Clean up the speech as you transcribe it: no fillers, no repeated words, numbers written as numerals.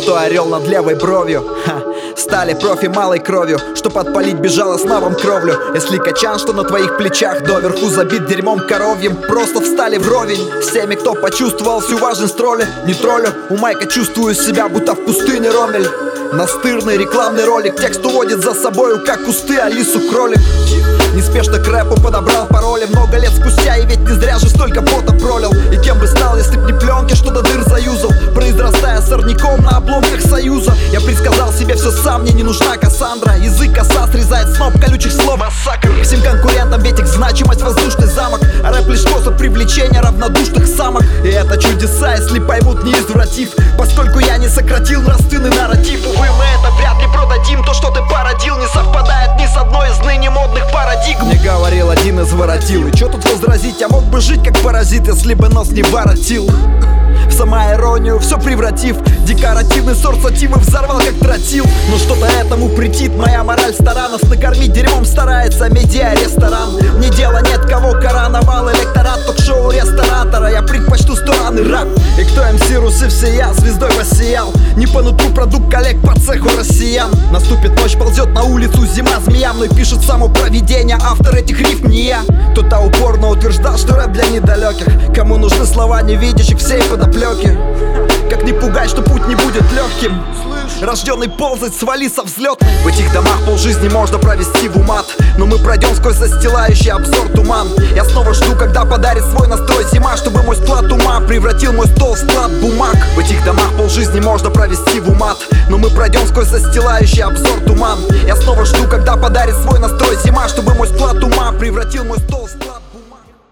Золотой орел над левой бровью. Стали профи малой кровью, чтоб отпалить бежала с новым кровлю. Если качан, что на твоих плечах доверху забит дерьмом коровьим, просто встали вровень с теми, кто почувствовал всю важность роли. Не троллю, у Майка чувствую себя, будто в пустыне Ромель. Настырный рекламный ролик, текст уводит за собою, как кусты Алису кролик. Неспешно к рэпу подобрал пароли много лет спустя, и ведь не зря же столько пота пролил. И кем бы стал, если б не пленки, что до дыр заюзал, произрастая сорняком на обломках союза. Я предсказал себе все сам, мне не нужна Кассандра. Язык коса срезает сноп колючих слов. Массакр всем конкурентам, ведь их значимость воздушный замок, а рэп лишь способ привлечения равнодушных самок. И это чудеса, если поймут, не извратив, поскольку я не сократил нравственный нарратив. Увы, мы это вряд ли продадим. То, что ты породил, не совпадает ни с одной из ныне модных парадигм. Мне говорил один из воротил, и чё тут возразить? Я мог бы жить как паразит, если бы нос не воротил. В самоиронию все превратив, декоративный сорт сативы взорвал как тротил. Но что-то этому претит, моя мораль стара, нас накормить дерьмом старается медиа-ресторан. Мне дела нет, кого короновал электорат, ток-шоу ресторатора. Я предпочту стороны рап. И кто МС Русы всея звездой воссиял, не по нутру продукт коллег по цеху россиян. Наступит ночь, ползет на улицу зима змея, мной пишет само провидение, автор этих рифм не я. Кто-то упорно утверждал, что рэп для недалеких, кому нужны слова невидящих всей подоплеки. Как не пугать, что путь не будет легким, рожденный ползать, свали со взлетной. В этих домах полжизни можно провести в умат, но мы пройдем сквозь застилающий обзор туман. Я снова жду, когда подарит свой настрой зима, чтобы мой склад ума превратил мой стол в склад бумаг. В этих домах полжизни можно провести в умат, но мы пройдем сквозь застилающий обзор туман. Я снова жду, когда подарит свой настрой зима, чтобы мой склад ума превратил мой стол в склад.